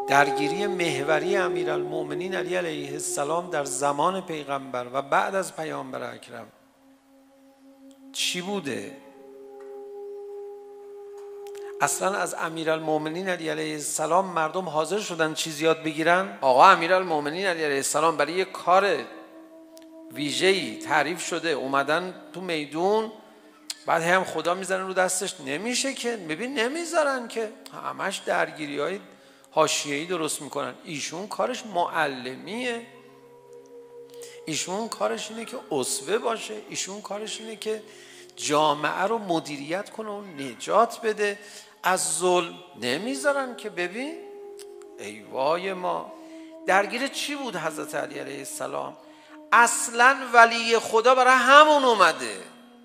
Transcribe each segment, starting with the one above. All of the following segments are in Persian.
درگیری محوری امیرالمؤمنین علی علیه السلام در زمان پیغمبر و بعد از پیامبر اکرم چی بوده؟ اصلا از امیرالمؤمنین علی علیه السلام مردم حاضر شدن چیز یاد بگیرن؟ آقا امیرالمؤمنین علی علیه السلام برای یک کار ویژه‌ای تعریف شده، اومدن تو میدون، بعد هم خدا میزنن رو دستش، نمیشه که، ببین نمیذارن که، همش درگیری‌های حاشیه‌ای درست میکنن. ایشون کارش معلمیه، ایشون کارش اینه که اسوه باشه، ایشون کارش اینه که جامعه رو مدیریت کنه و نجات بده از ظلم. نمیذارن که. ببین ای وای ما، درگیر چی بود حضرت علی علیه السلام؟ اصلا ولی خدا برای همون اومده،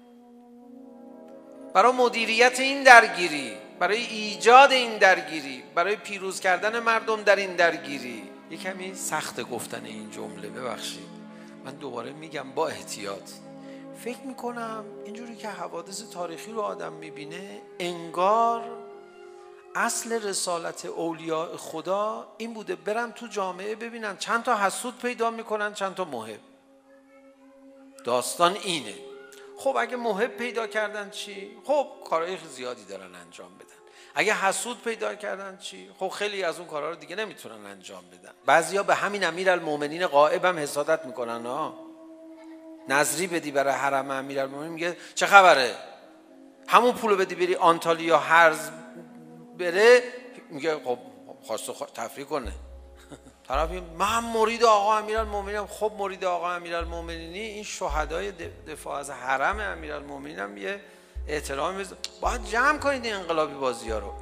برای مدیریت این درگیری، برای ایجاد این درگیری، برای پیروز کردن مردم در این درگیری. یه کمی سخت گفتن این جمله، ببخشید من دوباره میگم با احتیاط. فکر میکنم اینجوری که حوادث تاریخی رو آدم میبینه، انگار اصل رسالت اولیاء خدا این بوده برن تو جامعه ببینن چند تا حسود پیدا میکنن، چند تا محب. داستان اینه. خب اگه محب پیدا کردن چی؟ خب کارهای زیادی دارن انجام بدن. اگه حسود پیدا کردن چی؟ خب خیلی از اون کارها رو دیگه نمیتونن انجام بدن. بعضیا به همین امیرالمؤمنین غائب هم حسادت میکنن. نظری بدی برای حرم امیرالمؤمنین، میگه چه خبره؟ همون پولو بدی بری آنتالیا هرز بره، میگه خب خواسته تفریح کنه. طرف من مرید آقا امیرالمؤمنینم. خب مرید آقا امیرالمؤمنینی، این شهدای دفاع از حرم امیرالمؤمنینم یه احترامی باید جمع کنید این انقلابی بازی‌ها رو.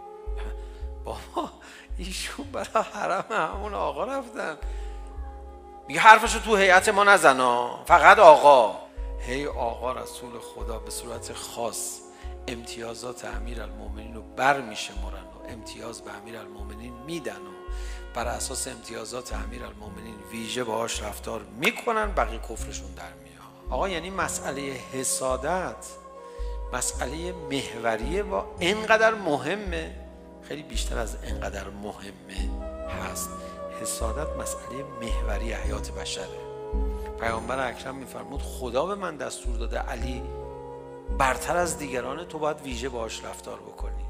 بابا ایشون برای حرم همون آقا رفتن. میگه حرفشو تو هیئت ما نزنا، فقط آقا. هی آقا رسول خدا به صورت خاص امتیازات امیرالمؤمنین رو برمیشمرن و امتیاز به امیرالمؤمنین میدن و بر اساس امتیازات امیرالمؤمنین ویژه باهاش رفتار میکنن، بقیه کفرشون در میاد. آقا یعنی مسئله حسادت مسئله محوریه و اینقدر مهمه، خیلی بیشتر از اینقدر مهمه هست. حسادت مسئله محوری حیات بشره. پیامبر اکرم میفرمود خدا به من دستور داده علی برتر از دیگران، تو باید ویژه باهاش رفتار بکنی.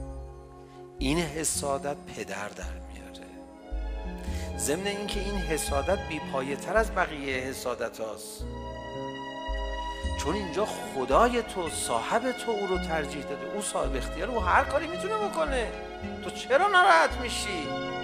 این حسادت پدر در میاره. ضمن اینکه این حسادت بی‌پایه تر از بقیه حسادت هاست، چون اینجا خدای تو، صاحب تو او رو ترجیح داده، او صاحب اختیار، او هر کاری میتونه بکنه. تو چرا ناراحت میشی؟